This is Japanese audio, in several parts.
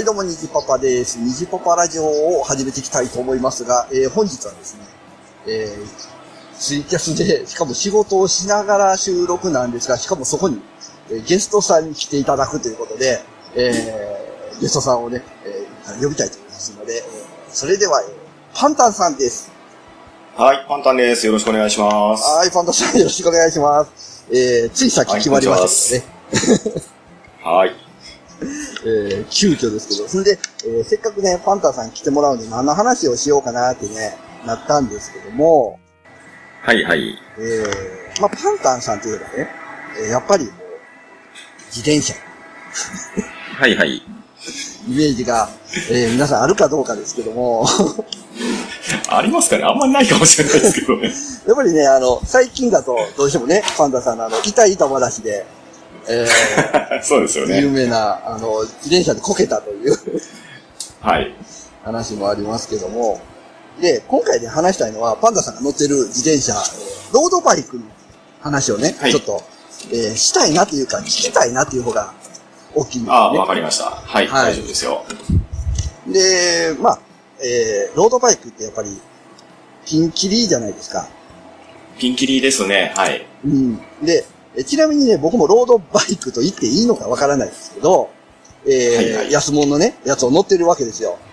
どうも、にじパパです。にじパパラジオを始めていきたいと思いますが、本日はですね、ツイキャスで、しかも仕事をしながら収録なんですが、しかもそこに、ゲストさんに来ていただくということで、ゲストさんをね、呼びたいと思いますので、それでは、パンタンさんです。 はい、パンタンです。よろしくお願いします。 はい、パンタンさんよろしくお願いします。ついさっき決まりましたね。 はい。 急遽ですけど、それで、せっかくね、パンタンさんに来てもらうんで、何の話をしようかなってね、なったんですけども、 はいはい。 パンタンさんといえばね、やっぱり、自転車。 はいはい。 イメージが、皆さんあるかどうかですけども。 ありますかね？あんまりないかもしれないですけどね。 やっぱりね、最近だと、どうしてもね、パンタンさんの痛い板話で、 そうですよね。 有名な、自転車でこけたというはい。 話もありますけども。で、今回で話したいのは、パンダさんが乗ってる自転車、ロードバイクの話をね、はい、ちょっと、したいなというか、聞きたいなという方が大きいんですね。 ああ、わかりました。はい、はい、大丈夫ですよ。 で、ロードバイクってやっぱり、ピンキリじゃないですか。 ピンキリですね、はい。 うん。で、ちなみにね、僕もロードバイクと言っていいのかわからないですけど、はいはい、安物のね、やつを乗ってるわけですよ。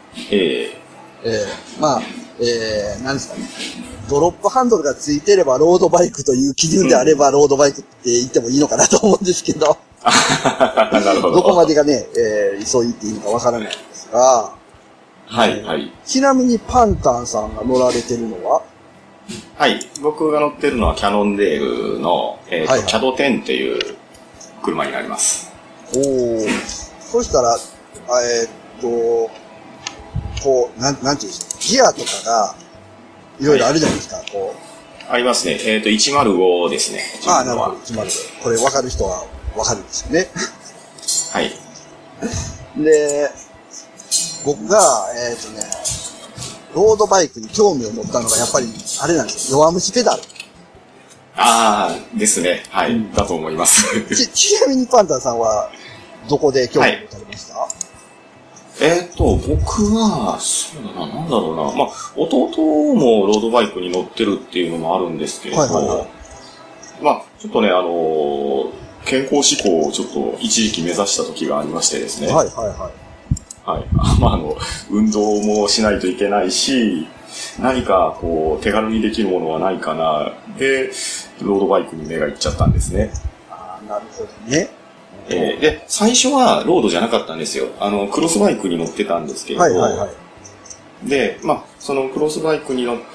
なんですかね。ドロップハンドルがついてればロードバイクという基準であれば、ロードバイクって言ってもいいのかなと思うんですけど。 なるほど。 どこまでがね、そう言っていいのかわからないんですが。 はいはい。 ちなみにパンタンさんが乗られてるのは？ はい。僕が乗ってるのはキャノンデールの、キャド10っていう車になります。 おー。そしたら、なんていうんですか、ギアとかが、いろいろあるじゃないですか、こう。ありますね。105ですね。 ああ、なるほど、105。これ分かる人は分かるんですよね。 はい。 で、僕が、ロードバイクに興味を持ったのが、やっぱり、あれなんですよ、弱虫ペダル。 ああ、ですね。はい。だと思います。 ちなみにパンタンさんは、どこで興味を持たれました？ 僕は、そうだな、なんだろうな。弟もロードバイクに乗ってるっていうのもあるんですけれど、ちょっとね、健康志向をちょっと一時期目指した時がありましてですね。はい。運動もしないといけないし、何か手軽にできるものはないかな。で、ロードバイクに目がいっちゃったんですね。 ああ、なるほどね。 で、最初はロードじゃなかったんですよ。クロスバイクに乗ってたんですけれど、で、そのクロスバイクに乗って、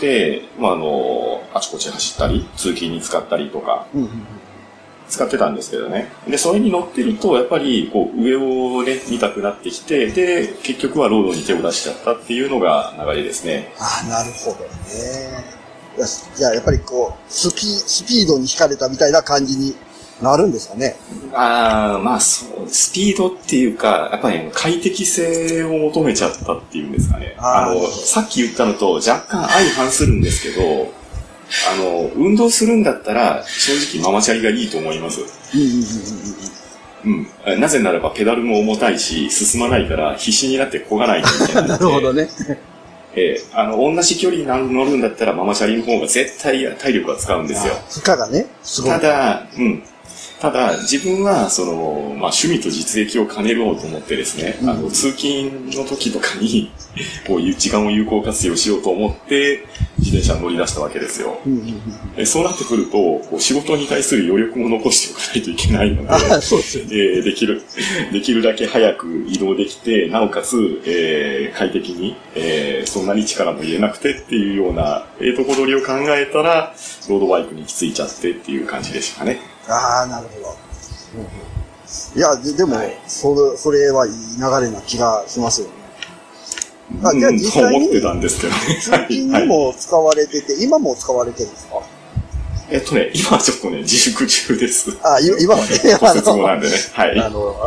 あちこち走ったり、通勤に使ったりとか、使ってたんですけどね。で、それに乗ってると、やっぱり、上をね、見たくなってきて、で、結局はロードに手を出しちゃったっていうのが流れですね。 ああ、なるほどね。じゃあ、やっぱりスピードに惹かれたみたいな感じになるんですかね。 そう、スピードっていうか、やっぱり快適性を求めちゃったっていうんですかね。さっき言ったのと若干相反するんですけど、運動するんだったら、正直ママチャリがいいと思います。なぜならばペダルも重たいし、進まないから必死になって漕がないといけないので。 なるほどね。 同じ距離に乗るんだったらママチャリの方が絶対体力は使うんですよ。 負荷がね、すごい。 ただ、自分は、趣味と実益を兼ねようと思ってですね、通勤の時とかに、時間を有効活用しようと思って、自転車に乗り出したわけですよ。そうなってくると、仕事に対する余力も残しておかないといけないので、できるだけ早く移動できて、なおかつ、快適に、そんなに力も入れなくてっていうような、とこ取りを考えたら、ロードバイクに行き着いちゃってっていう感じでしたかね。 ああ、なるほど。いや、でも、それはいい流れな気がしますよね。じゃあ実際に、 思ってたんですけどね。 通勤にも使われてて、今も使われてるんですか？ 今はちょっとね、自粛中です。 今はね、 そうなんでね。はい。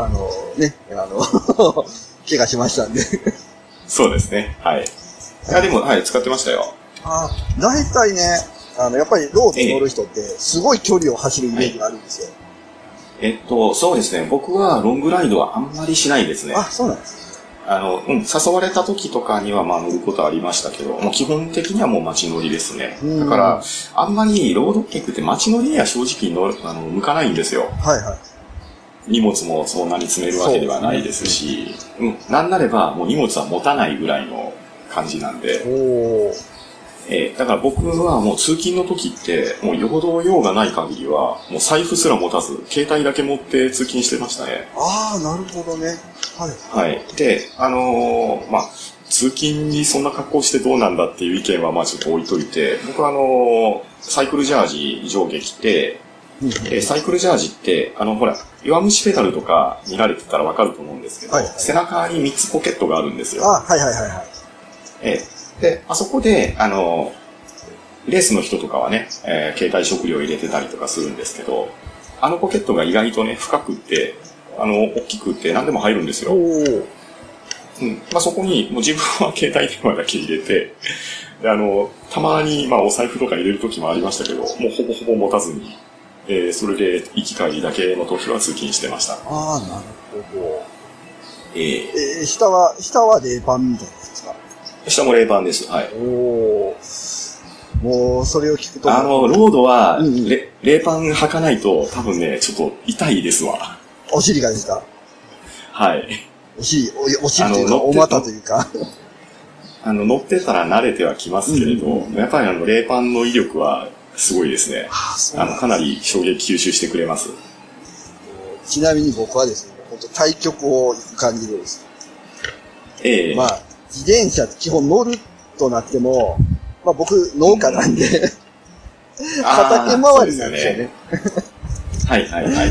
怪我しましたんで。 そうですね。はい。いや、でも、はい、使ってましたよ。 大体ね、やっぱりロード乗る人って、すごい距離を走るイメージがあるんですよ。 そうですね。僕はロングライドはあんまりしないですね。 そうなんです。 誘われた時とかにはまあ乗ることありましたけど、もう基本的にはもう街乗りですね。だから、あんまりロードバイクって街乗りには正直向かないんですよ。 はいはい。 荷物もそんなに積めるわけではないですし、なんなればもう荷物は持たないぐらいの感じなんで。だから僕はもう通勤の時って、もうよほど用がない限りは、もう財布すら持たず、携帯だけ持って通勤してましたね。 ああ、なるほどね。はい。 はい。で、まあ、通勤にそんな格好してどうなんだっていう意見はまあちょっと置いといて、僕はサイクルジャージ上下着て、サイクルジャージって、ほら、弱虫ペダルとか見られてたらわかると思うんですけど、背中に3つポケットがあるんですよ。 はいはいはいはい。 で、あそこで、レースの人とかはね、携帯食料入れてたりとかするんですけど、ポケットが意外とね、深くって、大きくって何でも入るんですよ。まあ、そこに、もう自分は携帯電話だけ入れて、で、たまに、まあ、お財布とか入れる時もありましたけど、もうほぼほぼ持たずに、それで行き帰りだけの時は通勤してました。 ああ、なるほど。下は冷パンみたいなやつですか？ 下も冷パンです。はい。 もう、それを聞くと。 ロードは、冷パン履かないと、多分ね、ちょっと痛いですわ。 お尻がですか？ はい。 お尻というか、お股というか。 乗ってたら慣れてはきますけれど、やっぱり冷パンの威力はすごいですね。かなり衝撃吸収してくれます。 ちなみに僕はですね、本当対極を行く感じでです。まあ、自転車って基本乗るとなっても、まあ僕農家なんで、畑回りなんですよね。 はいはいはい。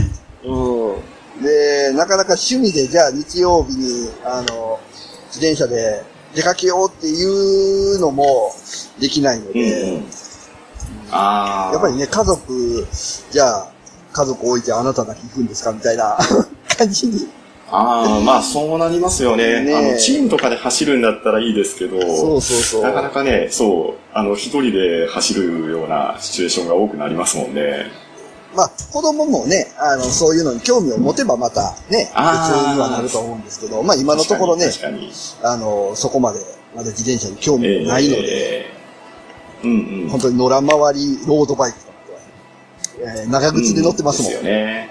で、なかなか趣味でじゃあ日曜日に、自転車で出かけようっていうのもできないので、やっぱりね、家族置いてあなただけ行くんですかみたいな感じに。 まあそうなりますよね。チームとかで走るんだったらいいですけど、なかなかね、一人で走るようなシチュエーションが多くなりますもんね。 まあ、子供もね、そういうのに興味を持てばまたね、別にはなると思うんですけど、まあ今のところね、そこまで、まだ自転車に興味がないので、本当に野良回りロードバイクとか、長靴で乗ってますもん。 ですよね。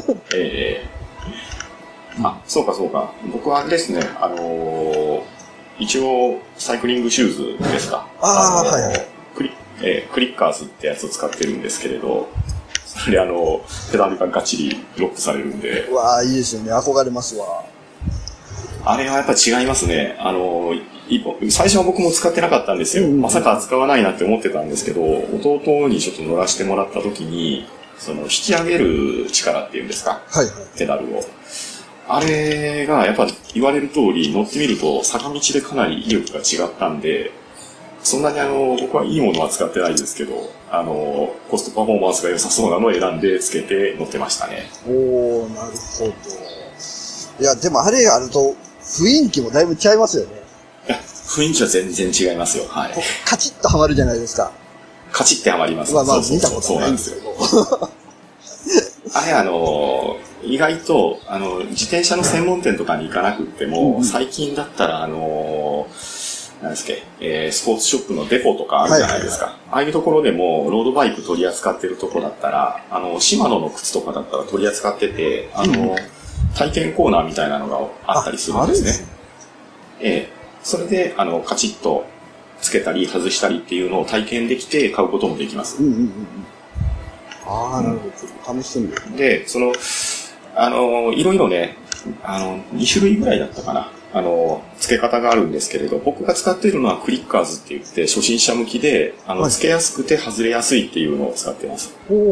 そうかそうか。僕はですね、一応、サイクリングシューズですか。 はいはい。 クリッカーズってやつを使ってるんですけれど、それでペダルがガッチリロックされるんで。 うわー、いいですよね。憧れますわ。 あれはやっぱ違いますね。最初は僕も使ってなかったんですよ。まさか使わないなって思ってたんですけど、弟にちょっと乗らせてもらった時に、引き上げる力っていうんですか。 はいはい。 ペダルを。あれがやっぱ言われる通り乗ってみると坂道でかなり威力が違ったんで、そんなに僕はいいものは使ってないですけど、コストパフォーマンスが良さそうなのを選んでつけて乗ってましたね。 なるほど。いや、でもあれがあると雰囲気もだいぶ違いますよね。 いや、雰囲気は全然違いますよ。はい。 カチッとはまるじゃないですか。 カチッてはまります。 まあ見たことないんですけど。 あれ意外と、自転車の専門店とかに行かなくっても、最近だったら、なんですっけ、スポーツショップのデポとかあるじゃないですか。ああいうところでも、ロードバイク取り扱ってるとこだったら、シマノの靴とかだったら取り扱ってて、体験コーナーみたいなのがあったりするんですね。それで、カチッとつけたり外したりっていうのを体験できて買うこともできます。 なるほど。ちょっと試してみる。 で、いろいろね、2種類ぐらいだったかな。付け方があるんですけれど、僕が使っているのはクリッカーズって言って、初心者向きで、付けやすくて外れやすいっていうのを使ってます。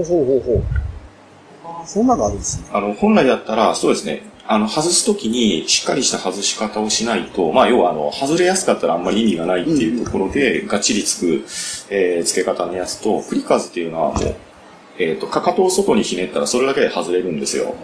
そんなのあるんですね。 本来だったら、そうですね、外すときにしっかりした外し方をしないと、まあ、要は外れやすかったらあんまり意味がないっていうところで、がっちりつく、付け方のやつと、クリッカーズっていうのはもう、かかとを外にひねったらそれだけで外れるんですよ。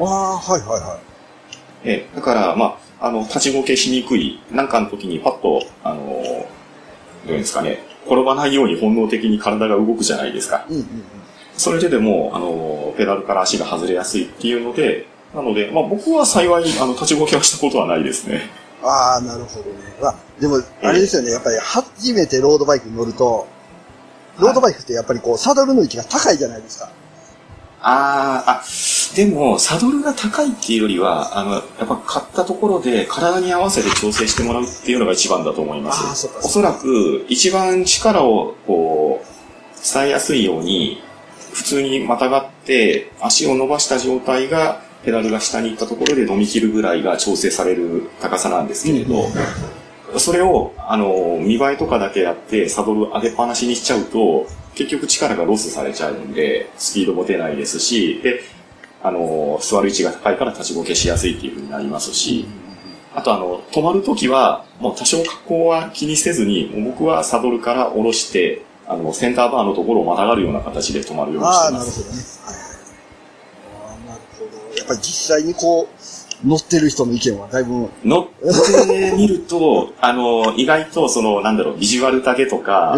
だから、まあ、立ちこけしにくい、なんかの時にパッと、どういうんですかね、転ばないように本能的に体が動くじゃないですか。それでも、ペダルから足が外れやすいっていうので、なので、まあ僕は幸い、立ちこけはしたことはないですね。 ああ、なるほどね。でも、あれですよね。やっぱり、初めてロードバイクに乗ると、ロードバイクってやっぱりこう、サドルの位置が高いじゃないですか。 でも、サドルが高いっていうよりは、やっぱ買ったところで体に合わせて調整してもらうっていうのが一番だと思います。おそらく、一番力をこう、伝えやすいように、普通にまたがって、足を伸ばした状態が、ペダルが下に行ったところで飲み切るぐらいが調整される高さなんですけれど、それを、見栄えとかだけやって、サドル上げっぱなしにしちゃうと、結局力がロスされちゃうんで、スピードも出ないですし、で、座る位置が高いから立ちこけしやすいっていう風になりますし、あと止まるときは、もう多少格好は気にせずに、僕はサドルから下ろして、センターバーのところをまたがるような形で止まるようにしてます。 なるほどね。なるほど。やっぱり実際にこう、乗ってる人の意見はだいぶ。 乗ってみると、意外とビジュアルだけとか、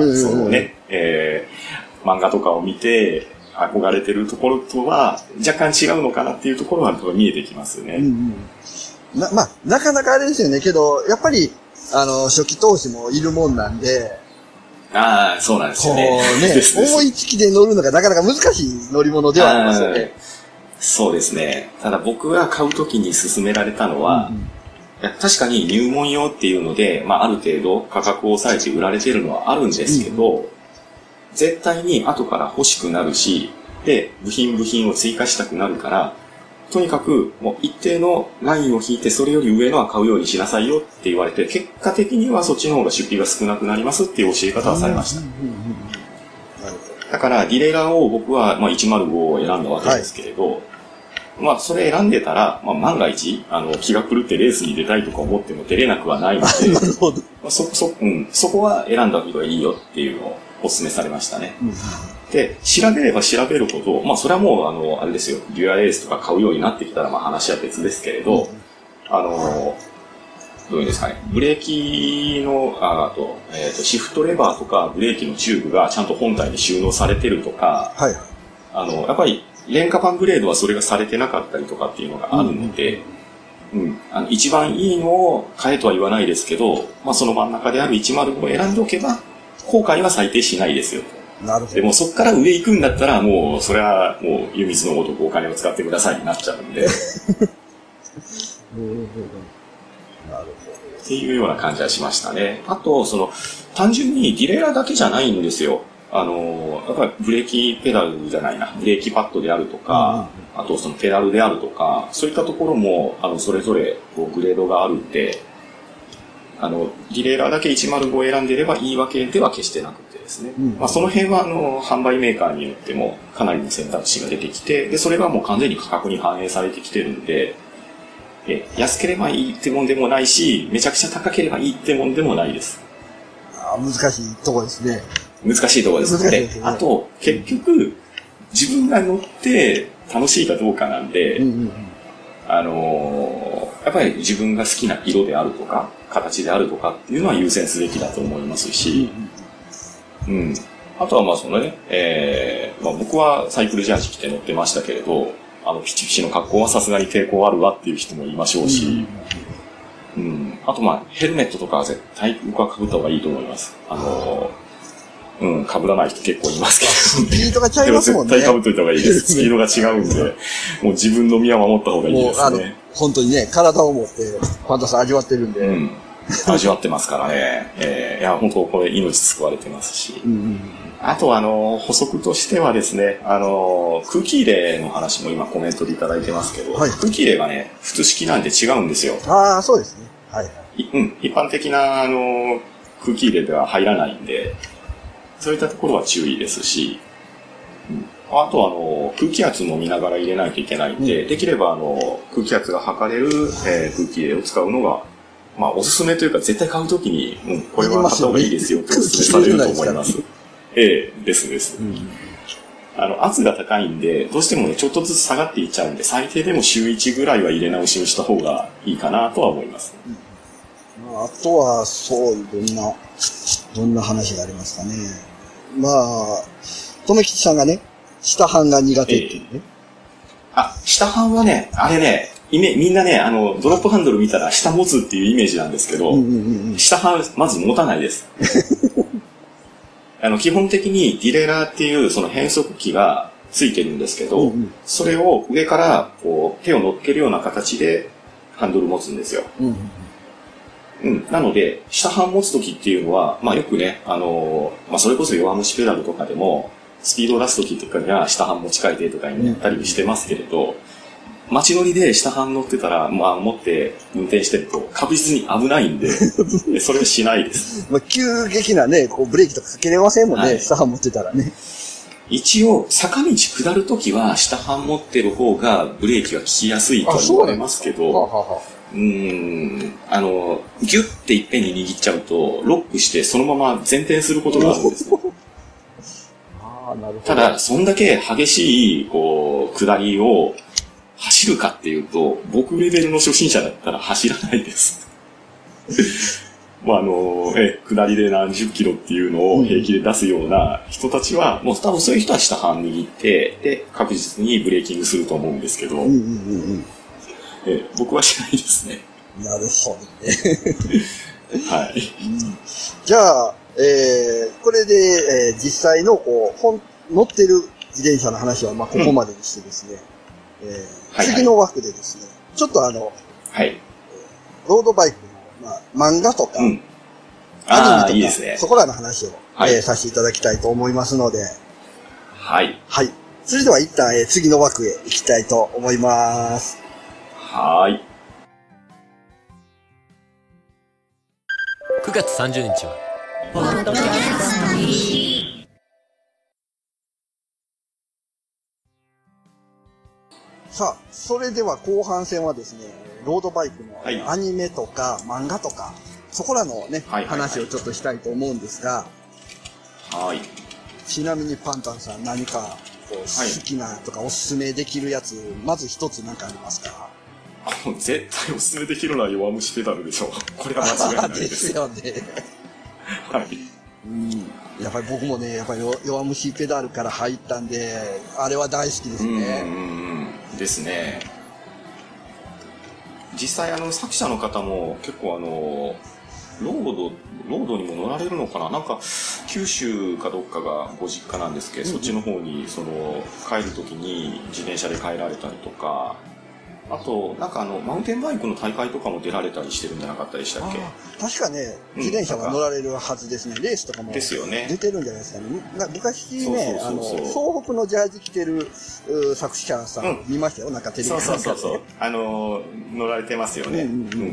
漫画とかを見て、憧れてるところとは、若干違うのかなっていうところは見えてきますよね。 なかなかあれですよね。けど、やっぱり、初期投資もいるもんなんで、 そうなんですよね。 思いつきで乗るのがなかなか難しい乗り物ではありますよね。 そうですね。ただ僕が買うときに勧められたのは、確かに入門用っていうので、ある程度価格を抑えて売られてるのはあるんですけど、絶対に後から欲しくなるし、で、部品を追加したくなるから、とにかくもう一定のラインを引いてそれより上のは買うようにしなさいよって言われて、結果的にはそっちの方が出費が少なくなりますっていう教え方をされました。だからディレイラーを僕は105を選んだわけですけれど、それ選んでたら、万が一、気が狂ってレースに出たいとか思っても出れなくはないので、 なるほど。 そこは選んだ方がいいよっていうのをお勧めされましたね。で、調べれば調べるほど、それはもう、あれですよ、デュアレースとか買うようになってきたら、話は別ですけれど、どういうんですかね、ブレーキの、シフトレバーとかブレーキのチューブがちゃんと本体に収納されてるとか、やっぱり、廉価版グレードはそれがされてなかったりとかっていうのがあるので、一番いいのを買えとは言わないですけど、その真ん中である105を選んでおけば、後悔は最低しないですよ。 なるほど。 でもそっから上行くんだったら、もう、それはもう、湯水のごとくお金を使ってくださいになっちゃうんで。 なるほど。 っていうような感じはしましたね。あと、単純にディレイラーだけじゃないんですよ。やっぱりブレーキペダルじゃないな、ブレーキパッドであるとか、あとペダルであるとか、そういったところも、それぞれグレードがあるんで、ディレイラーだけ105を選んでいればいいわけでは決してなくてですね。その辺は、販売メーカーによってもかなりの選択肢が出てきて、で、それがもう完全に価格に反映されてきてるんで、安ければいいってもんでもないし、めちゃくちゃ高ければいいってもんでもないです。 難しいところですね。 難しいところですね。あと、結局、自分が乗って楽しいかどうかなんで、やっぱり自分が好きな色であるとか、形であるとかっていうのは優先すべきだと思いますし、あとは僕はサイクルジャージ着て乗ってましたけれど、ピチピチの格好はさすがに抵抗あるわっていう人もいましょうし、あとヘルメットとかは絶対僕は被った方がいいと思います。被らない人結構いますけど、 スピードが違いますもんね。 絶対被っといた方がいいです。スピードが違うんで、もう自分の身は守った方がいいですね。 本当にね、体を持ってファンタさん味わってるんで。 味わってますからね。いや、本当これ命救われてますし。あと補足としてはですね、空気入れの話も今コメントでいただいてますけど、空気入れがね、普通式なんで違うんですよ。 そうですね。 一般的な空気入れでは入らないんで、そういったところは注意ですし、あとは空気圧も見ながら入れないといけないんで、できれば空気圧が測れる、空気入れを使うのが、おすすめというか絶対買うときに、これは買った方がいいですよっておすすめされると思います。です。圧が高いんで、どうしてもね、ちょっとずつ下がっていっちゃうんで、最低でも週1ぐらいは入れ直しをした方がいいかなとは思います。 あとは、どんな話がありますかね。留吉さんがね、下半が苦手っていうね。 下半はね、あれね、 みんなね、ドロップハンドル見たら下持つっていうイメージなんですけど、下はまず持たないです。基本的にディレイラーっていうその変速機がついてるんですけど、それを上からこう手を乗っけるような形でハンドル持つんですよ。なので、下半持つときっていうのは、まあよくね、それこそ弱虫ペダルとかでも、スピードを出すときとかには下半持ち替えてとかにやったりしてますけれど、街乗りで下半乗ってたら、まあ持って運転してると確実に危ないんで、それはしないです。 まあ急激なね、こうブレーキとかかけれませんもんね、下半持ってたらね。 一応、坂道下るときは下半持ってる方がブレーキは効きやすいと言われますけど、ギュッていっぺんに握っちゃうと、ロックしてそのまま前転することがあるんですよ。ただ、そんだけ激しい、こう、下りを走るかっていうと、僕レベルの初心者だったら走らないです。まあ、下りで何十キロっていうのを平気で出すような人たちは、もう多分そういう人は下半握って、で、確実にブレーキングすると思うんですけど、僕はしないですね。 なるほどね。 はい。 じゃあ、これで、実際のこう乗ってる自転車の話はまあここまでにしてですね、次の枠でですね、ちょっとロードバイクの、まあ、漫画とか、アニメとかいいですね、 そこらの話を、させていただきたいと思いますので、 はい。 はい。それでは一旦、次の枠へ行きたいと思います。 はい。 9月30日は、ポッドキャストの日。 さあ、それでは後半戦はですね、ロードバイクのアニメとか漫画とか、そこらのね、話をちょっとしたいと思うんですが、 はい。 ちなみにパンタンさん何かこう好きなとかおすすめできるやつ、まず一つ何かありますか？ 絶対おすすめできるのは弱虫ペダルでしょ。これは間違いないです。 ですよね。 はい。 やっぱり僕もね、やっぱり弱虫ペダルから入ったんで、あれは大好きですね。 ですね。実際作者の方も結構ロードにも乗られるのかな、なんか九州かどっかがご実家なんですけど、そっちの方に帰るときに自転車で帰られたりとか、あとなんかマウンテンバイクの大会とかも出られたりしてるんじゃなかったでしたっけ？ 確かね、自転車は乗られるはずですね。レースとかも出てるんじゃないですかね。昔ね、東北のジャージ着てる作者さん見ましたよ、なんかテレビで。 そう。乗られてますよね。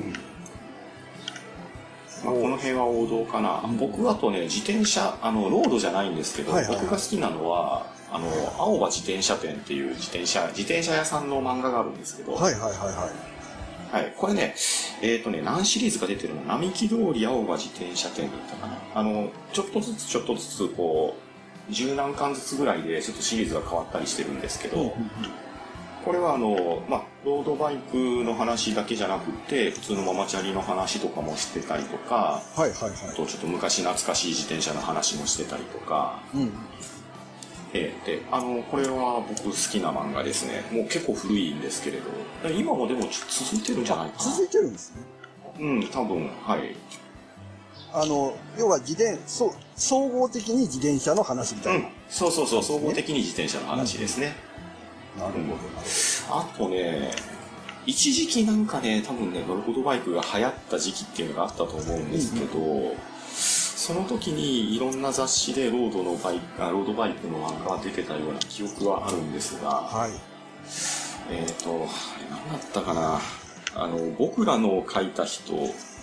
まあ、この辺は王道かな。僕あとね、自転車、ロードじゃないんですけど、僕が好きなのは、青葉自転車店っていう自転車屋さんの漫画があるんですけど、はい、これね、何シリーズか出てるの？並木通り青葉自転車店だったかな。ちょっとずつ、こう、十何巻ずつぐらいで、ちょっとシリーズが変わったりしてるんですけど、これはロードバイクの話だけじゃなくて、普通のママチャリの話とかもしてたりとか、あとちょっと昔懐かしい自転車の話もしてたりとか、で、これは僕好きな漫画ですね。もう結構古いんですけれど、今もでも続いてるんじゃないかな。 続いてるんですね。 多分、はい。 要は総合的に自転車の話みたいな。 そう、総合的に自転車の話ですね。 なるほど。 あとね、一時期なんかね、多分ね、ロードバイクが流行った時期っていうのがあったと思うんですけど、その時にいろんな雑誌でロードバイクの漫画が出てたような記憶はあるんですが、あれ何だったかな、僕らの書いた人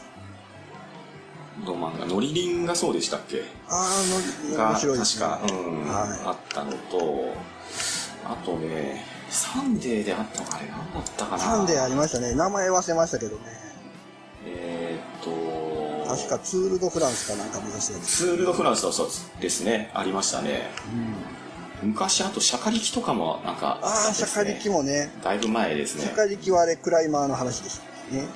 の漫画、ノリリンがそうでしたっけ？が確か、あったのと、あとね、サンデーであったのあれ何だったかな。 サンデーありましたね。名前忘れましたけどね。確かツール・ド・フランスかなんか目指してるんです。 ツール・ド・フランスそうですね。ありましたね。昔、あと、シャカリキとかもなんか、 シャカリキもね。 だいぶ前ですね。 シャカリキはあれ、クライマーの話でしたね。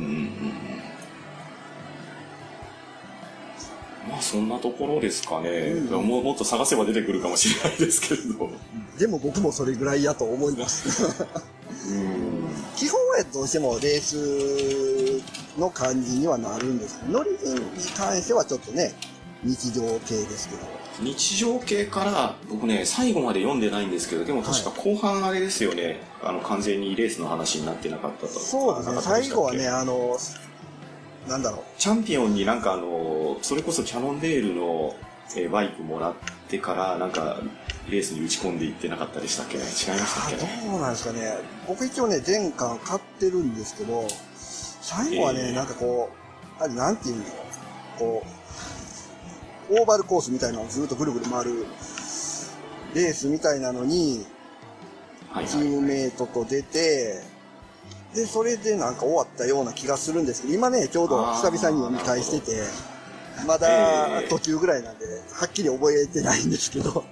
まあ、そんなところですかね。もっと探せば出てくるかもしれないですけれど。 でも僕もそれぐらいやと思います。基本はどうしてもレースの感じにはなるんですけど、乗りに関してはちょっとね、日常系ですけど。 日常系から僕ね最後まで読んでないんですけど、でも確か後半あれですよね、完全にレースの話になってなかったと。 そうですね、最後はねなんだろう、 チャンピオンになんかそれこそキャノンデールのバイクもらってからなんかレースに打ち込んでいってなかったでしたっけね。違いましたっけね。 どうなんですかね。僕一応ね前巻買ってるんですけど、最後はね、なんかこうあれなんていうんだろう、こうオーバルコースみたいなのをずっとぐるぐる回るレースみたいなのに、チームメイトと出て、で、それでなんか終わったような気がするんですけど、今ね、ちょうど久々に読み返してて、まだ途中ぐらいなんで、はっきり覚えてないんですけど。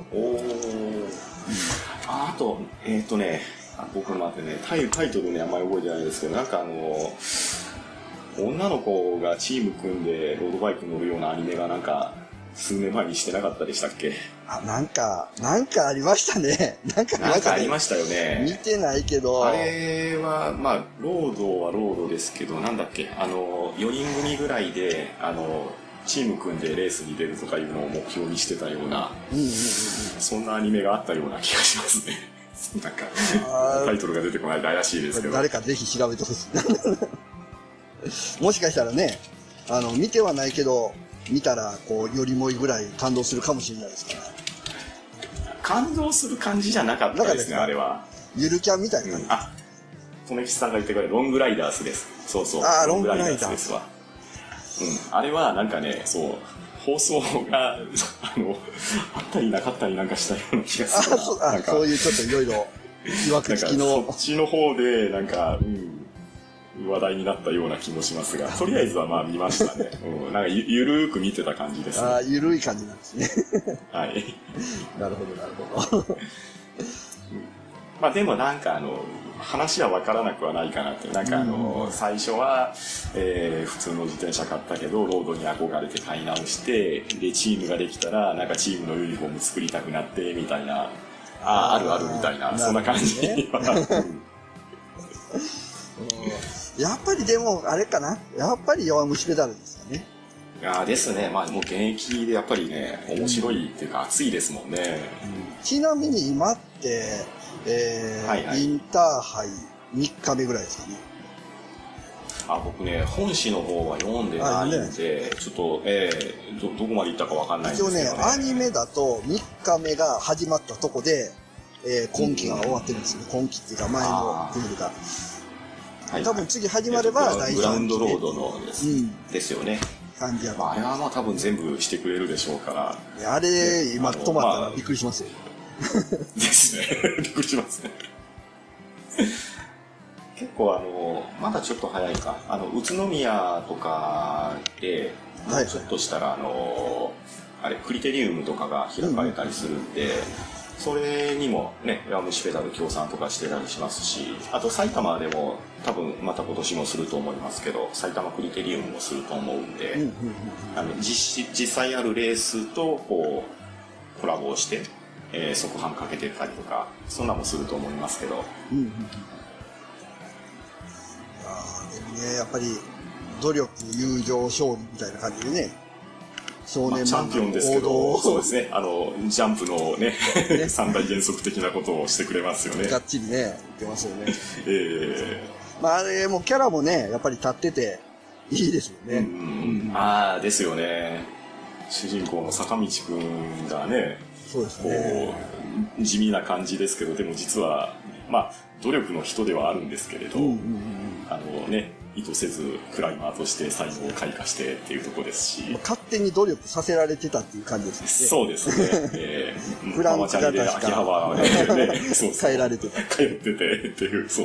あと、僕の待ってね、タイトルね、あんまり覚えてないですけど、なんか女の子がチーム組んでロードバイク乗るようなアニメがなんか、数年前にしてなかったでしたっけ？ なんかありましたね。なんかありましたよね。見てないけど。 あれは、まあ、ロードはロードですけど、なんだっけ、4人組ぐらいで、チーム組んでレースに出るとかいうのを目標にしてたような、そんなアニメがあったような気がしますね。なんか、タイトルが出てこないと怪しいですけど。 誰かぜひ調べてほしい。もしかしたらね、見てはないけど、見たら、こう、よりもいぐらい感動するかもしれないですから。 感動する感じじゃなかったですね、あれは。 ゆるキャンみたいな感じ。 とめきちさんが言ってくれるロングライダースです。そうそう。 ロングライダースですわ。あれはなんかね、そう、放送が、あったりなかったりなんかしたような気がする。 そういうちょっといろいろ、いわくつきの。 そっちの方で、なんか、話題になったような気もしますが、とりあえずはまあ見ましたね。なんかゆるーく見てた感じですね。 ゆるい感じなんですね。 はい。 なるほど。 まあでもなんか話は分からなくはないかなって。なんか最初は、普通の自転車買ったけど、ロードに憧れて買い直して、で、チームができたら、なんかチームのユニフォーム作りたくなって、みたいな、あるあるみたいな、そんな感じには。 やっぱりでも、あれかな。やっぱり弱虫ペダルですよね。 ですね。まあもう現役でやっぱりね、面白いっていうか熱いですもんね。 ちなみに今って、インターハイ3日目ぐらいですかね。 僕ね、本誌の方は読んでないんで、ちょっと、どこまで行ったかわかんないんですけどね。 一応ね、アニメだと3日目が始まったとこで、今期が終わってるんですよ。今期っていうか前のクールが。多分次始まれば第3期グラウンドロードのですよね。 感じやと。 あれはまあ多分全部してくれるでしょうから。 あれ、今止まったらびっくりしますよ。 ですね。びっくりしますね。結構まだちょっと早いか。宇都宮とかで、ちょっとしたらクリテリウムとかが開かれたりするんで、それにもね、弱虫ペダル協賛とかしてたりしますし、あと埼玉でも多分また今年もすると思いますけど、埼玉クリテリウムもすると思うんで、実際あるレースとこうコラボをして、側販かけてたりとか、そんなもすると思いますけど。 でもね、やっぱり努力、友情、勝利みたいな感じでね、少年チャンピオンですけど、そうですね、ジャンプのね、三大原則的なことをしてくれますよね。 がっちりね、言ってますよね。まああれもキャラもね、やっぱり立ってていいですよね。 ですよね。主人公の坂道くんがね、 そうですね。 こう地味な感じですけど、でも実はまあ努力の人ではあるんですけれど、意図せずクライマーとして才能を開花してっていうところですし、 勝手に努力させられてたっていう感じですね。 そうですね。 フランクが確か秋葉原でね、 変えられてた。 通っててっていう、そう。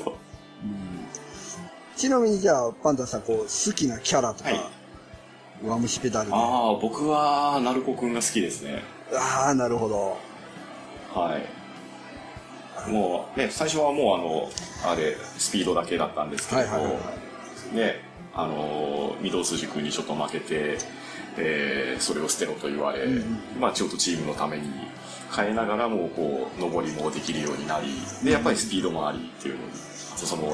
ちなみにじゃあパンダさん好きなキャラとか、弱虫ペダルで。 僕は鳴子くんが好きですね。 なるほど。 はい。もうね、最初はもうスピードだけだったんですけれど、ね、御堂筋君にちょっと負けて、それを捨てろと言われ、まあちょっとチームのために変えながらもこう上りもできるようになり、でやっぱりスピードもありっていうのに、あとそのね、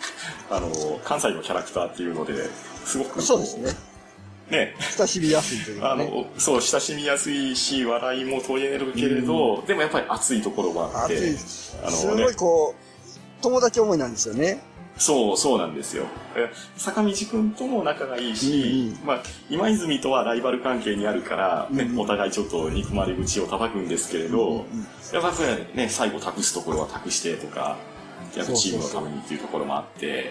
関西のキャラクターっていうので、すごく。 そうですね。 ね。 親しみやすいというか、ね。 そう、親しみやすいし、笑いも取れるけれど、でもやっぱり熱いところもあって。 熱い。すごいこう、友達思いなんですよね。 そうなんですよ。坂道くんとも仲がいいし、まあ、今泉とはライバル関係にあるから、ね、お互いちょっと憎まれ口を叩くんですけれど、やっぱりね、最後託すところは託してとか、やっぱチームのためにっていうところもあって、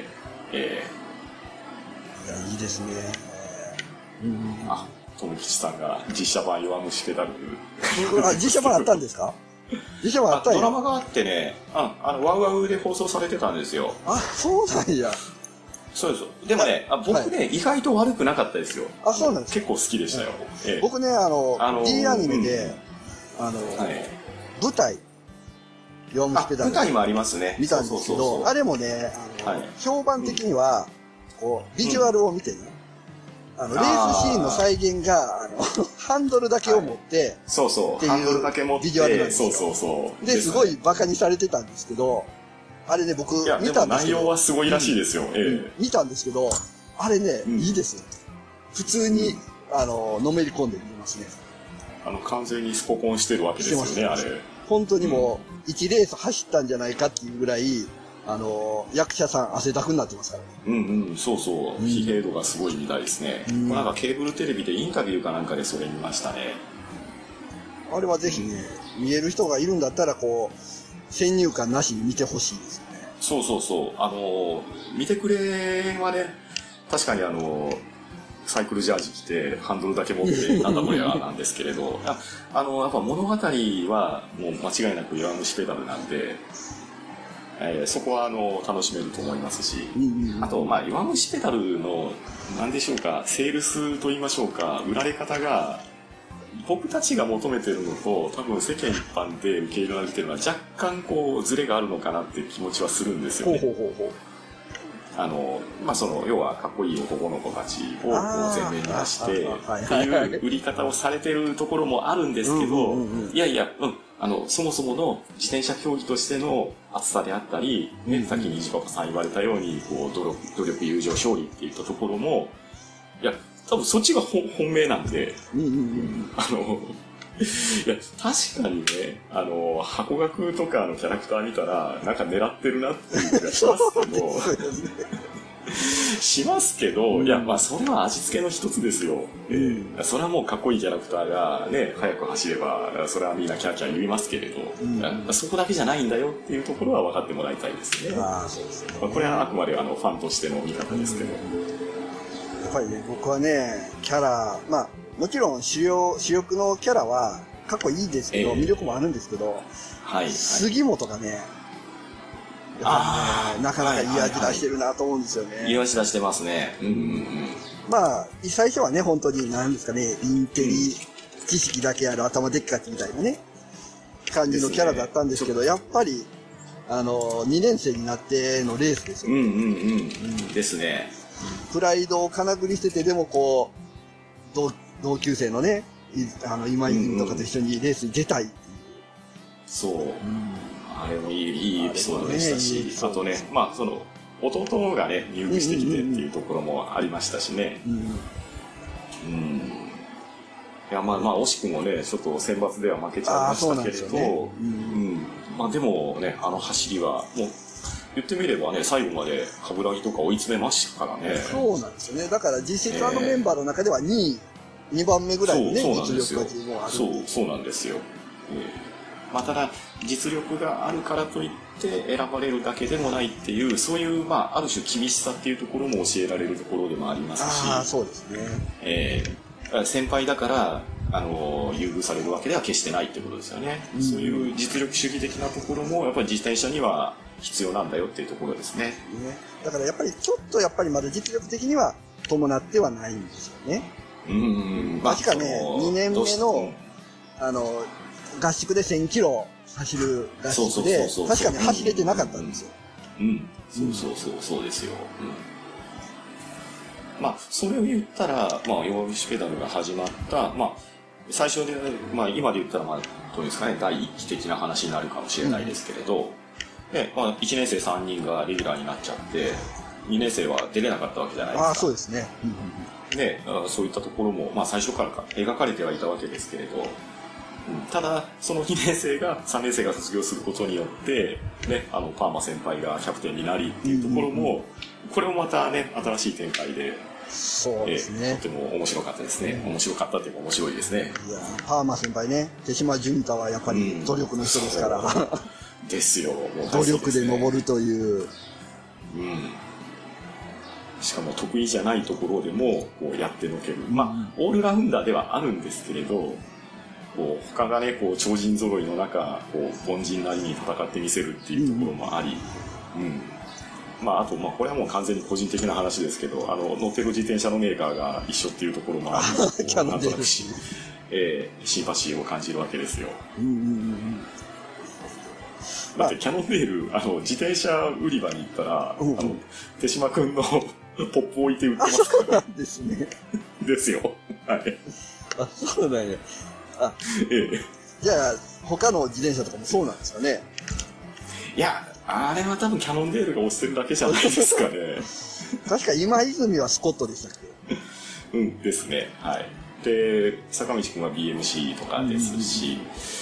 いや、いいですね。 あ、友吉さんが実写版弱虫ペダル。 実写版あったんですか？実写版あったんや。 ドラマがあってね、ワウワウで放送されてたんですよ。 あ、そうなんや。 そうです。でもね、僕ね、意外と悪くなかったですよ。 あ、そうなんですか。 結構好きでしたよ。 僕ね、D アニメで、舞台、弱虫ペダル。 舞台もありますね。 見たんですけど、あれもね、評判的には、こう、ビジュアルを見てね、レースシーンの再現が、ハンドルだけを持って、 そうそう、ハンドルだけ持って、 ビジュアルなんですよ。 そう。 で、すごいバカにされてたんですけど、あれね、僕、見たんですけど。 内容はすごいらしいですよ。 見たんですけど、あれね、いいですよ。普通に、のめり込んで見ますね。 完全にスポコンしてるわけですよね、あれ。 本当にもう、1レース走ったんじゃないかっていうぐらい、役者さん汗だくになってますからね。 そう。疲弊度がすごいみたいですね。なんかケーブルテレビでインタビューかなんかでそれ見ましたね。 あれはぜひね、見える人がいるんだったら、こう、先入観なしに見てほしいですよね。 そう。見てくれはね、確かにサイクルジャージ着て、ハンドルだけ持って、なんだこりゃなんですけれど、やっぱ物語はもう間違いなく弱虫ペダルなんで、そこは楽しめると思いますし、あと、弱虫ペダルの、なんでしょうか、セールスと言いましょうか、売られ方が、僕たちが求めてるのと、多分世間一般で受け入れられてるのは若干こう、ズレがあるのかなっていう気持ちはするんですよね。要はかっこいい男の子たちを前面に出して、っていう売り方をされてるところもあるんですけど、いや、そもそもの自転車競技としての熱さであったり、ね、さっき虹パパさん言われたように、こう、努力、友情、勝利っていったところも、いや、多分そっちが本命なんで、いや、確かにね、箱学とかのキャラクター見たら、なんか狙ってるなっていう気がしますけど、いや、それは味付けの一つですよ。それはもうかっこいいキャラクターがね、早く走れば、それはみんなキャーキャー言いますけれど、そこだけじゃないんだよっていうところは分かってもらいたいですね。これはあくまでファンとしての見方ですけど。 やっぱりね、僕はね、キャラ、もちろん主力のキャラはかっこいいですけど、魅力もあるんですけど、杉本がね、なかなかいい味出してるなと思うんですよね。 いい味出してますね。 最初はね、本当に何ですかね、インテリ、知識だけある頭でっかちみたいなね、感じのキャラだったんですけど、やっぱり、2年生になってのレースですよ。 ですね。 プライドをかなぐり捨てて、でもこう、同級生のね、今井とかと一緒にレースに出たいっていう。 そう。あれもいいエピソードでしたし、あとね、弟がね、入部してきてっていうところもありましたしね。いや、惜しくもね、ちょっと選抜では負けちゃいましたけれど、でもね、走りは、もう、言ってみればね、最後まで冠城とか追い詰めましたからね。 そうなんですよね。だから実質メンバーの中では2番目ぐらいのね、実力がもある。 そうなんですよ。ただ、実力があるからといって選ばれるだけでもないっていう、そういう、ある種厳しさっていうところも教えられるところでもありますし。 そうですね。 先輩だから、優遇されるわけでは決してないってことですよね。そういう実力主義的なところも、やっぱり自転車には必要なんだよっていうところですね。 だからやっぱりちょっとまだ実力的には伴ってはないんですよね。確かね、2年目の、合宿で1000キロ走る合宿で、確かに走れてなかったんですよ。 そうですよ。それを言ったら、弱虫ペダルが始まった、最初で、今で言ったら、どうですかね、第一期的な話になるかもしれないですけれど、 ね、まあ、1年生3人がレギュラーになっちゃって、2年生は出れなかったわけじゃないですか。 ああ、そうですね。 ね、そういったところも、まあ最初から描かれてはいたわけですけれど、ただ、その2年生が3年生が卒業することによって、ね、パーマ先輩がキャプテンになりっていうところも、これもまたね、新しい展開で、 そうですね。 とても面白かったですね。面白かったっていうか面白いですね。 いや、パーマ先輩ね、手島淳太はやっぱり努力の人ですから。 ですよ。 努力で登るという。 しかも得意じゃないところでもこうやってのける。まあ、オールラウンダーではあるんですけれど、こう他がね、こう超人揃いの中、こう凡人なりに戦ってみせるっていうところもあり、まあ、あと、まあ、これはもう完全に個人的な話ですけど、乗ってる自転車のメーカーが一緒っていうところもあり、 キャノンでなんとなくシンパシーを感じるわけですよ。だってキャノンデール、自転車売り場に行ったら、手島くんのポップ置いて売ってますから。 そうなんですね。 ですよ。はい。 あ、そうなんや。じゃあ、他の自転車とかもそうなんですかね。 いや、あれは多分キャノンデールが押してるだけじゃないですかね。 確か今泉はスコットでしたっけ？ですね。はい。で、坂道くんは BMC とかですし、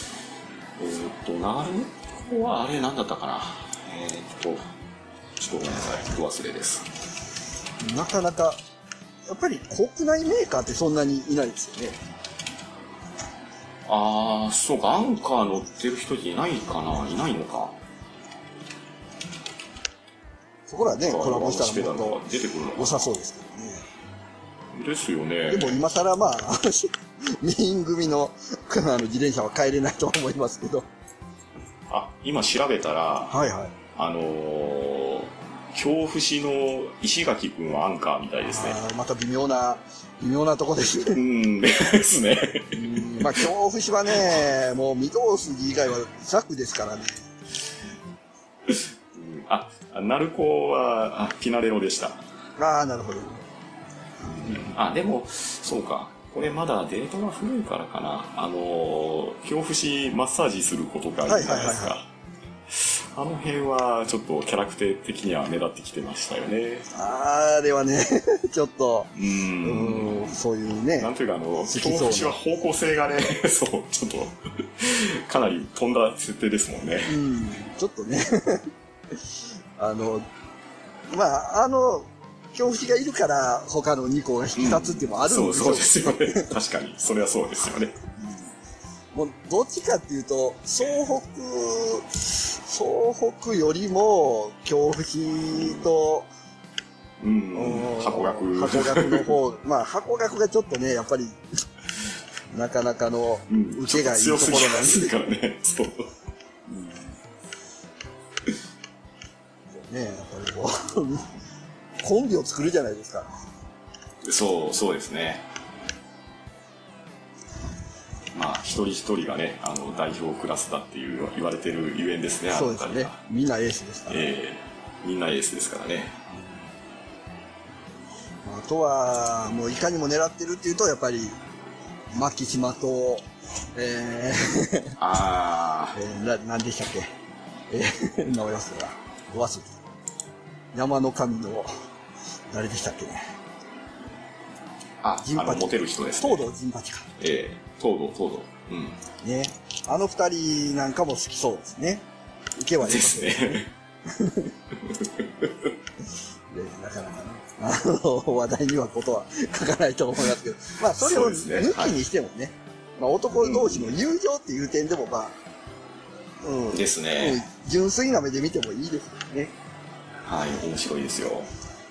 なるほどはあれ何だったかな。ちょっとごめんなさい。忘れです。 なかなか、やっぱり国内メーカーってそんなにいないですよね。 ああ、そうか、アンカー乗ってる人いないかな、いないのか。 そこらね、コラボしたらもっと出てくるの良さそうですけどね。 ですよね。 でも今更まあ、メイン組の自転車は帰れないと思いますけど。 あ、今調べたら、京伏の石垣くんはアンカーみたいですね。 また微妙なとこですね。ですね。 まあ、京伏はね、もう御堂筋以外はザクですからね。 鳴子は、ピナレロでした。 ああ、なるほど。 でも、そうか。これまだデータが古いからかな。京伏マッサージすることがあるじゃないですか。あの辺はちょっとキャラクター的には目立ってきてましたよね。 あれはね、ちょっと、そういうね。 なんというか京伏は方向性がね、そう、ちょっと、かなり飛んだ設定ですもんね。 ちょっとね。まあ、京伏がいるから他の2校が引き立つっていうのもあるんですよ。 そうですよね。確かに。それはそうですよね。 もう、どっちかっていうと、総北よりも、京伏と、 箱学の方、まあ、箱学がちょっとね、やっぱり、なかなかの受けがいいところなんですからね。そう。 ね、やっぱりこう、コンビを作るじゃないですか。 そうですね。まあ、一人一人がね、代表クラスだっていう言われてるゆえんですね。 そうですね。みんなエースですから。 みんなエースですからね。 あとは、もういかにも狙ってるっていうと、やっぱり、牧島と、何でしたっけ名前忘れた。お忘れ。山の神の、誰でしたっけね。 モテる人ですね。 東堂陣八か。 東堂。 ね。あの二人なんかも好きそうですね。受けはいいですね。 なかなかね。話題にはことは書かないと思いますけど。まあ、それを抜きにしてもね。まあ、男同士の友情っていう点でも、まあ、 ですね。 純粋な目で見てもいいですよね。 はい、面白いですよ。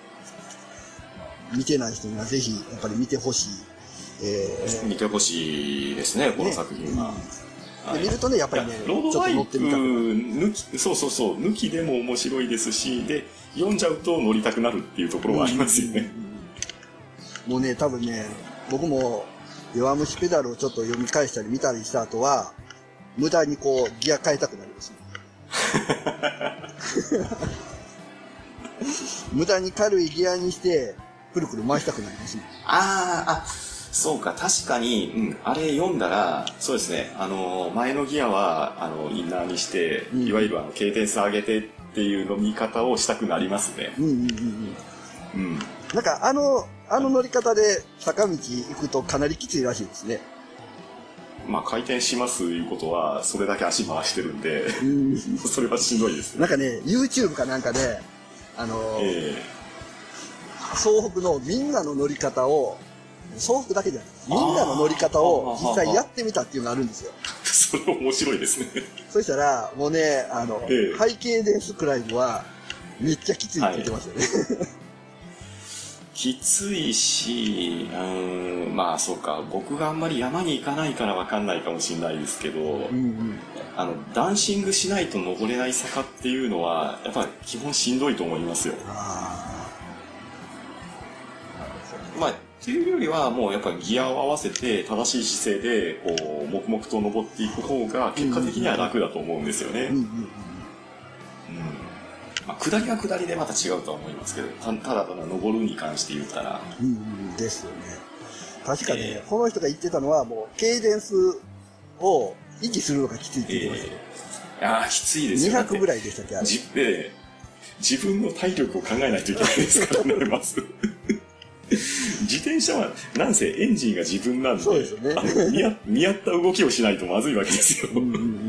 見てない人にはぜひ、やっぱり見てほしい。 見てほしいですね、この作品は。 見るとね、やっぱりね、 ロードバイク抜き、抜きでも面白いですし、で、読んじゃうと乗りたくなるっていうところはありますよね。 もうね、多分ね、僕も、弱虫ペダルをちょっと読み返したり見たりした後は、無駄にこう、ギア変えたくなりますね。無駄に軽いギアにして、くるくる回したくなりますね。 そうか、確かに、あれ読んだら、そうですね、前のギアは、インナーにして、いわゆる軽点数上げてっっていう飲み方をしたくなりますね。 うんうんうんうん。うん。なんかあの乗り方で坂道行くとかなりきついらしいですね。 まあ回転しますいうことは、それだけ足回してるんで、それはしんどいですね。 なんかね、YouTube かなんかで、総北のみんなの乗り方を、総北だけじゃない、みんなの乗り方を実際やってみたっていうのがあるんですよ。 それ面白いですね。 そしたら、もうね、ハイケイデンスクライムは、めっちゃきついって言ってましたよね。 きついし、まあそうか、僕があんまり山に行かないからわかんないかもしれないですけど、ダンシングしないと登れない坂っていうのは、やっぱり基本しんどいと思いますよ。まあ、っていうよりは、もうやっぱりギアを合わせて正しい姿勢で、こう、黙々と登っていく方が、結果的には楽だと思うんですよね。まあ、下りは下りでまた違うとは思いますけど、ただ登るに関して言ったら。 ですよね。確かね、この人が言ってたのは、もう、ケイデンスを維持するのがきついって言ってました。 ああ、きついですよね。 200ぐらいでしたっけ、あれ。 自分の体力を考えないといけないですからね、まず。自転車は、なんせエンジンが自分なんで、 そうですよね。 見合った動きをしないとまずいわけですよ。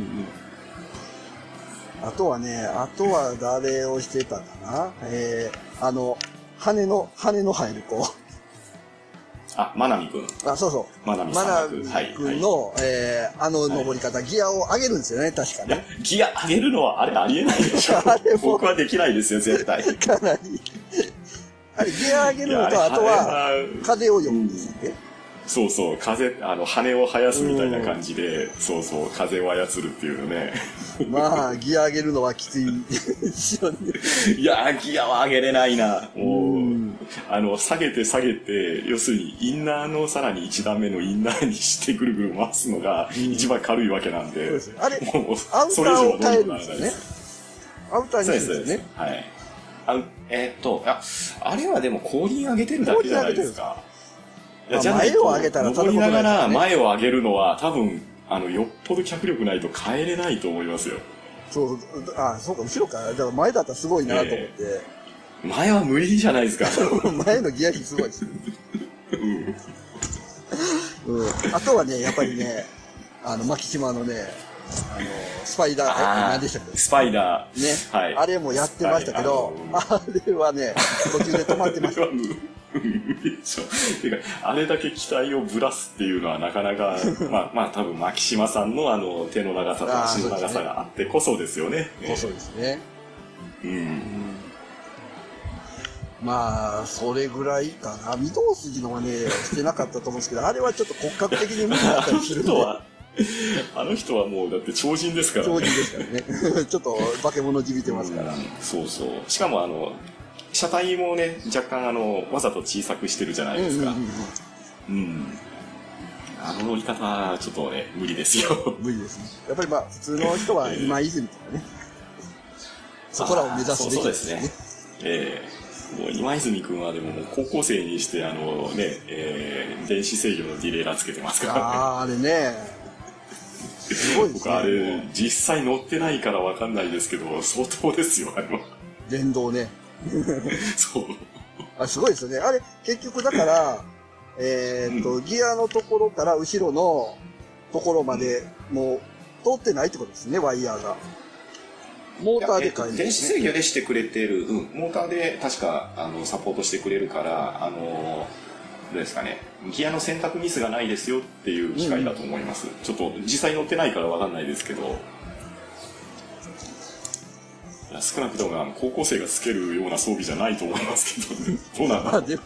あとは誰をしてたかな羽の入る子。 まなみくん。 そうそう。まなみくんの、登り方、ギアを上げるんですよね、確かね。 ギア上げるのは、ありえないでしょ。僕はできないですよ、絶対。 かなり。あれ、ギア上げるのと、あとは、風を読むんですよね。 そうそう、羽を生やすみたいな感じで、そうそう、風を操るっていうのね。 まあ、ギア上げるのはきついですよね。 いや、ギアは上げれないな。もう、下げて、要するに、インナーのさらに1段目のインナーにしてぐるぐる回すのが一番軽いわけなんで。 あれ、アウターを変えるんですよね。アウターにするんですね。 はい。あれはでも後輪上げてるだけじゃないですか。 前を上げたら登りながら前を上げるのは多分、よっぽど脚力ないと変えれないと思いますよ。 そうか、後ろか。だから前だったらすごいなと思って。 前は無理じゃないですか。 前のギア比すごいです。あとはね、やっぱりね、牧島のね、スパイダー、何でしたっけ？ スパイダー。 ね。はい。あれもやってましたけど、あれはね、途中で止まってました。 てか、あれだけ機体をぶらすっていうのはなかなか、まあ多分牧島さんの手の長さと足の長さがあってこそですよね。 こそですね。まあ、それぐらいかな。御堂筋のはね、してなかったと思うんですけど、あれはちょっと骨格的に無理だったりするんで。 あの人はもうだって超人ですからね。 超人ですからね。ちょっと化け物じみてますから。 そうそう。しかも車体もね、若干わざと小さくしてるじゃないですか。あの乗り方はちょっとね、無理ですよ。 無理ですね。やっぱり普通の人は今泉とかね。そこらを目指すべきですね。 そうですね。もう今泉くんはでも高校生にして電子制御のディレイラーつけてますからね。 あれね。すごいですね。 僕あれ、実際乗ってないからわかんないですけど、相当ですよ、あれは。 電動ね。 そう。 すごいですよね。あれ、結局だから、ギアのところから後ろのところまで、もう、通ってないってことですね、ワイヤーが。モーターで変える、ね。 電子制御でしてくれてる、モーターで確か、サポートしてくれるから、どうですかね、ギアの選択ミスがないですよっていう機械だと思います。ちょっと実際乗ってないからわかんないですけど、少なくとも高校生がつけるような装備じゃないと思いますけど、どうなんだろう。 でも、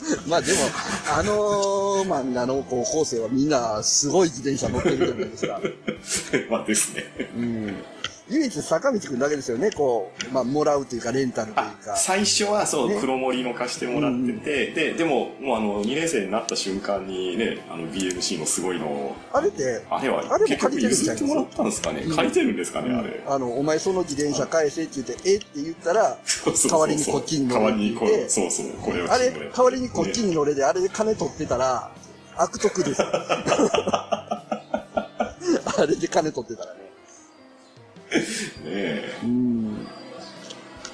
漫画の高校生はみんなすごい自転車乗ってるじゃないですか。 まあですね。 唯一坂道くんだけですよね、もらうというか、レンタルというか。 最初はそう、ね、黒森の貸してもらってて、でも、もう2年生になった瞬間にね、BMC のすごいのを。 あれって、 あれは結局譲ってもらったんですかね、借りてるんですかね、あれ。 お前その自転車返せって言って、って言ったら、代わりにこっちに乗れって言って。 そうそう、これを。 あれ、代わりにこっちに乗れで、あれで金取ってたら、悪徳ですよ。あれで金取ってたらね。 ねえ。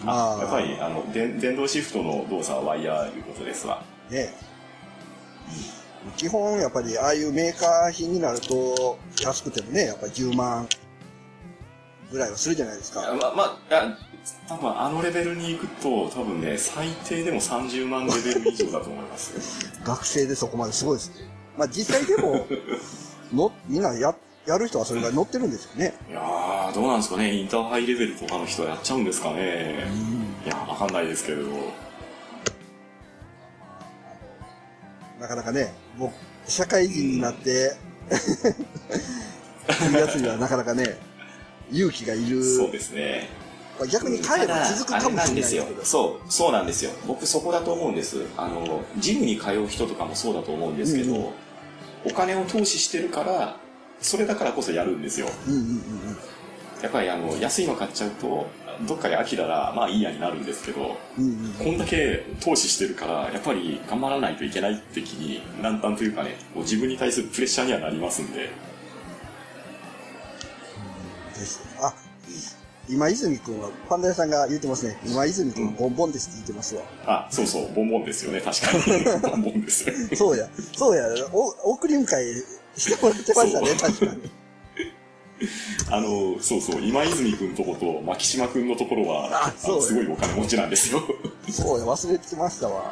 やっぱり、電動シフトの動作はワイヤーいうことですわ。 ね。基本、やっぱり、ああいうメーカー品になると、安くてもね、やっぱり10万ぐらいはするじゃないですか。 多分あのレベルに行くと、多分ね、最低でも30万レベル以上だと思いますよ。 学生でそこまですごいですね。まあ実際でも、みんなやる人はそれが乗ってるんですよね。 いやー、どうなんですかね。インターハイレベルとかの人はやっちゃうんですかね。いや、わかんないですけれど。 なかなかね、僕、社会人になって、するやつにはなかなかね、勇気がいる。 そうですね。 逆に彼は続くかもしれないですけど。 そうなんですよ。僕そこだと思うんです。ジムに通う人とかもそうだと思うんですけど、お金を投資してるから、それだからこそやるんですよ。やっぱり安いの買っちゃうと、どっかで飽きたら、まあいいやになるんですけど、こんだけ投資してるから、やっぱり頑張らないといけないって気に、難というかね、自分に対するプレッシャーにはなりますんで。 あ、今泉くんは、パンダ屋さんが言ってますね。今泉くんボンボンですって言ってますわ。 あ、そうそう、ボンボンですよね、確かに。ボンボンですよ。 そうや、送り迎えしてもらってましたね、確かに。 そうそう、今泉くんとこと牧島くんのところは、すごいお金持ちなんですよ。 そうや、忘れてましたわ。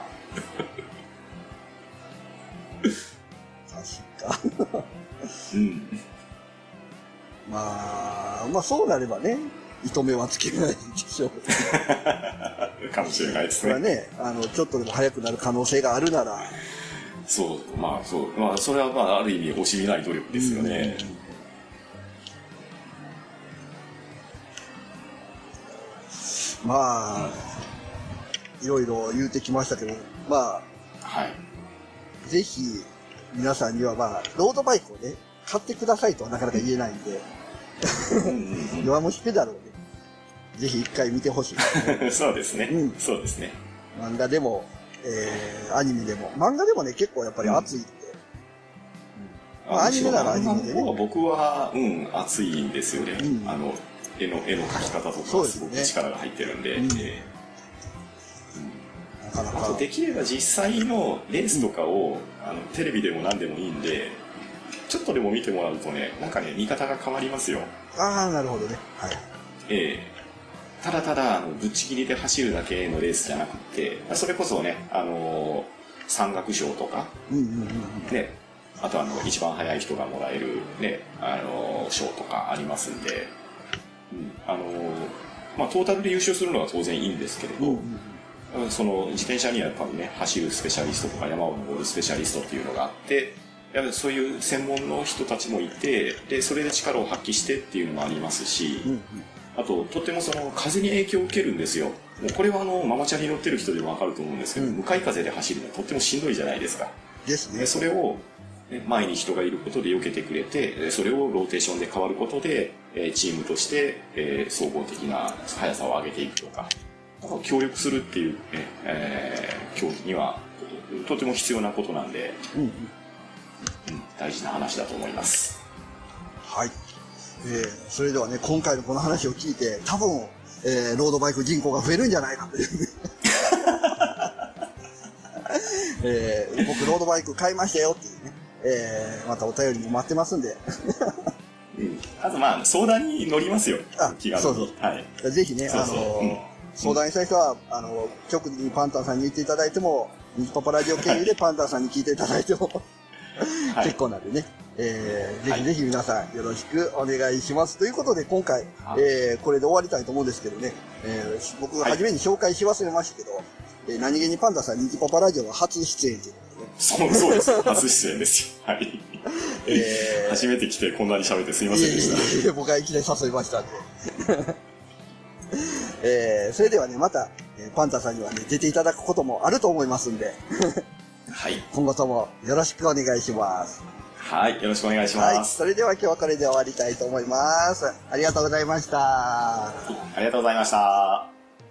確か。まあ、そうなればね、糸目はつけないでしょう。 かもしれないですね。 それはね、ちょっとでも早くなる可能性があるなら。 そう、それはある意味惜しみない努力ですよね。 いろいろ言うてきましたけど、ぜひ、皆さんにはロードバイクをね、買ってくださいとはなかなか言えないんで、弱虫ペダルをね、ぜひ一回見てほしい、 ね。そうですね。そうですね。 漫画でも、アニメでも。漫画でもね、結構やっぱり熱いんで。アニメならアニメでね。 僕は、熱いんですよね。絵の描き方とかすごく力が入ってるんで。あとできれば実際のレースとかを、テレビでも何でもいいんで、ちょっとでも見てもらうとね、なんかね、見方が変わりますよ。 ああ、なるほどね。はい。 ただぶっちぎりで走るだけのレースじゃなくて、それこそね、山岳賞とか、ね、あと一番速い人がもらえるね、賞とかありますんで、トータルで優勝するのは当然いいんですけれど、その自転車にはやっぱりね、走るスペシャリストとか山を登るスペシャリストっていうのがあって、やっぱりそういう専門の人たちもいて、で、それで力を発揮してっていうのもありますし、あと、とっても風に影響を受けるんですよ。もうこれはママチャリ乗ってる人でもわかると思うんですけど、向かい風で走るのはとってもしんどいじゃないですか。 ですね。 でそれを、前に人がいることで避けてくれて、それをローテーションで変わることで、チームとして、総合的な速さを上げていくとか、協力するっていう、競技にはとても必要なことなんで、大事な話だと思います。 はい。それではね、今回のこの話を聞いて、多分、ロードバイク人口が増えるんじゃないかという。僕、ロードバイク買いましたよっていうね、またお便りも待ってますんで。 あと相談に乗りますよ。気がそうそう。 はい。 ぜひね、相談にした人は、直にパンタンさんに言っていただいても、ニジパパラジオ経由でパンタンさんに聞いていただいても、結構なんでね。ぜひぜひ皆さんよろしくお願いします。ということで今回、これで終わりたいと思うんですけどね、僕初めに紹介し忘れましたけど、何気にパンダさんニジパパラジオは初出演ということでね。 そうです。初出演ですよ。はい。初めて来てこんなに喋ってすいませんでした。 僕がいきなり誘いましたんで。それではね、また、パンタさんにはね、出ていただくこともあると思いますんで、 はい。 今後ともよろしくお願いします。 はい、よろしくお願いします。はい、 それでは今日はこれで終わりたいと思います。ありがとうございました。 ありがとうございました。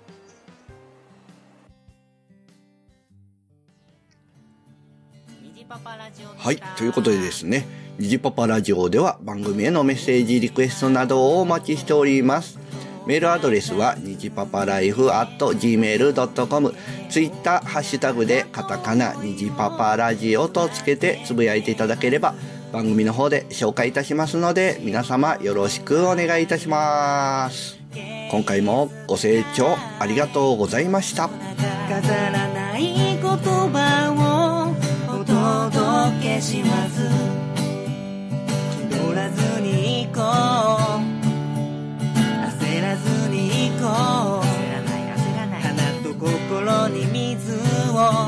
はい、ということでですね、ニジパパラジオでは番組へのメッセージリクエストなどをお待ちしております。 メールアドレスはにじパパライフ@gmail.com、ツイッターハッシュタグでカタカナにじパパラジオとつけてつぶやいていただければ番組の方で紹介いたしますので、皆様よろしくお願いいたします。今回もご清聴ありがとうございました。 飾らない言葉をお届けします。気取らずに行こう、焦らずに行こう、花と心に水を、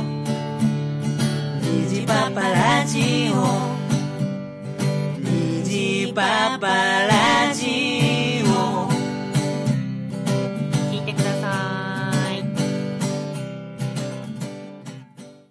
虹パパラジオ、虹パパ